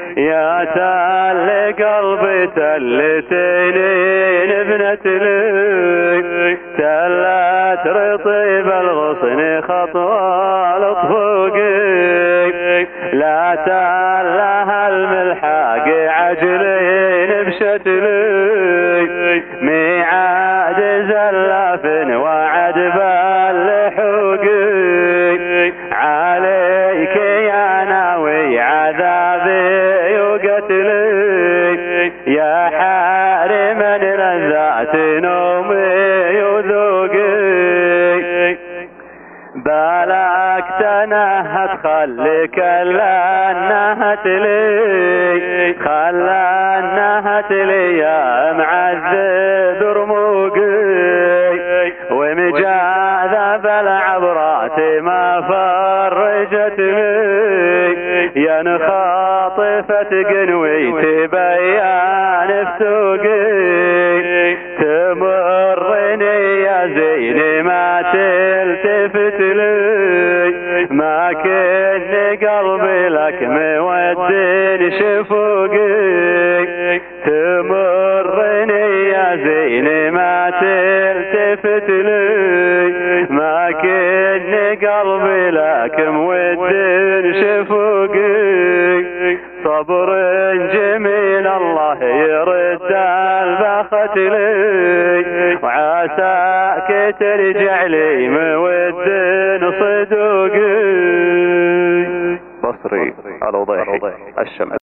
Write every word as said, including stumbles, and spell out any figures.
يا تال قلبي تلتين ابنة لي، تلت رطيب الغصن خطوة لطفوقي، لا تالها الملحق عجلين بشتلي، ميعاد زلاف وعد بالحوقي، عليك يا ناوي عذابي وقتلي، يا حارما لذات نومي وذوقي، بالك تنهت خليك الا نهت لي، خلا نهت لي يا معذب رموقي، ومجاذب العبرات ما فرجت لي، يا نخاطفة قنوي تبيان فتوقي، تمرني يا زيني ما تلتفت لي، ما كن قلبي لك مودين شفوقي، تمرني يا زيني ما تلتفت لي، ما كن قلبي لك مودين شفوقي، صبر جميل الله يرد البخت لي، وعساك ترجع لي مود صدوقي. بصري على وضيحي الشمس.